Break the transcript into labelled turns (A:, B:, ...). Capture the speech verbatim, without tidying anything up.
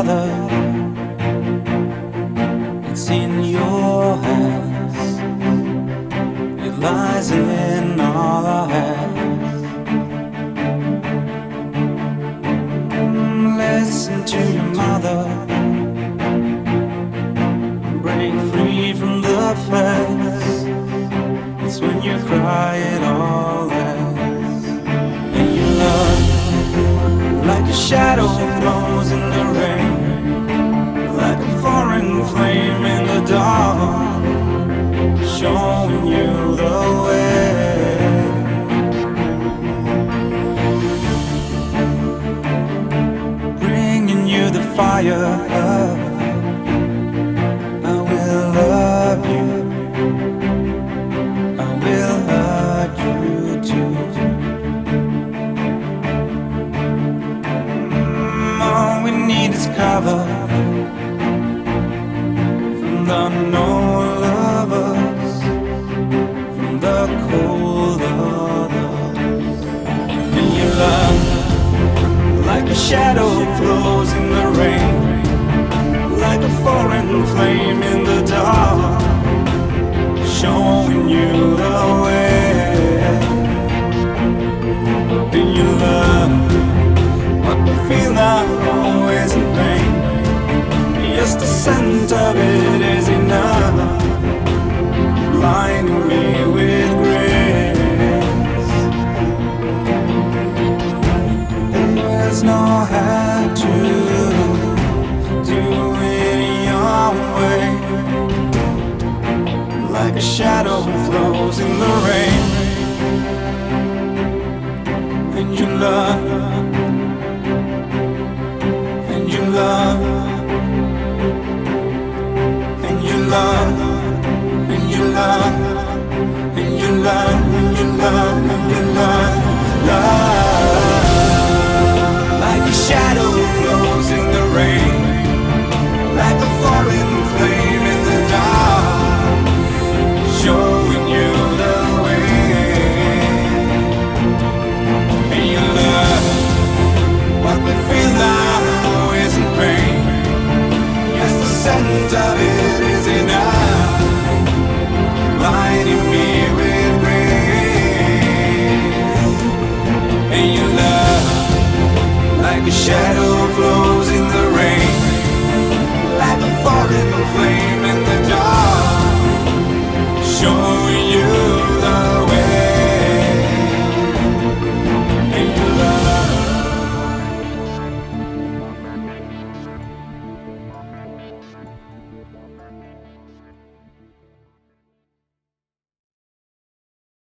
A: together. It's in your hands. It lies in all our hands. Mm, Listen to your mother. Break free from the fence. It's when you cry it all ends. And you love like a shadow flows in the rain, like a foreign flame in the dark, showing you the way. Bringing you the fire. I will love you. I will hurt you too. Mm, All we need is cover from the no lovers, from the cold others. And your love, like a shadow, flows in the rain, like a foreign flame in the dark, showing you the way. And your love, what we feel now is in pain. Yes, the scent of it is enough, blinding me with grace. There's no have to do it your way. Like a shadow flows in the rain. And you love, and you love, and you love, and you love.